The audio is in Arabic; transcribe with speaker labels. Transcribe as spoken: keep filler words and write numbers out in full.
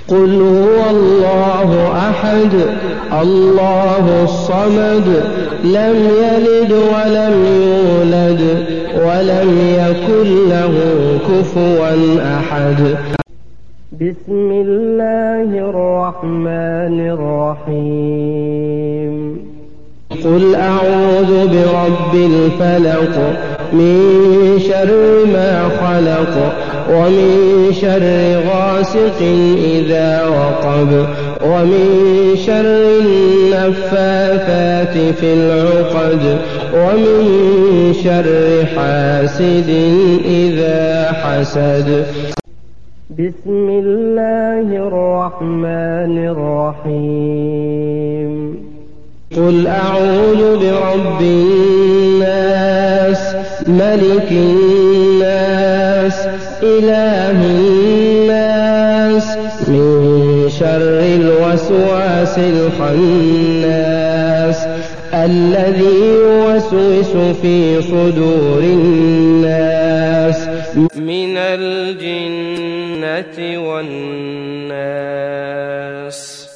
Speaker 1: قل هو الله أحد الله الصمد لم يلد ولم يولد ولم يكن له كفوا أحد. بسم الله الرحمن الرحيم. قل أعوذ برب الفلق من شر ما خلق ومن شر غاسق إذا وقب ومن شر النفاثات في العقد ومن شر حاسد إذا حسد. بسم الله الرحمن الرحيم. قل أعوذ برب الناس ملك الناس إله الناس من شر الوسواس الخناس الذي يوسوس في صدور الناس من الجنة والناس.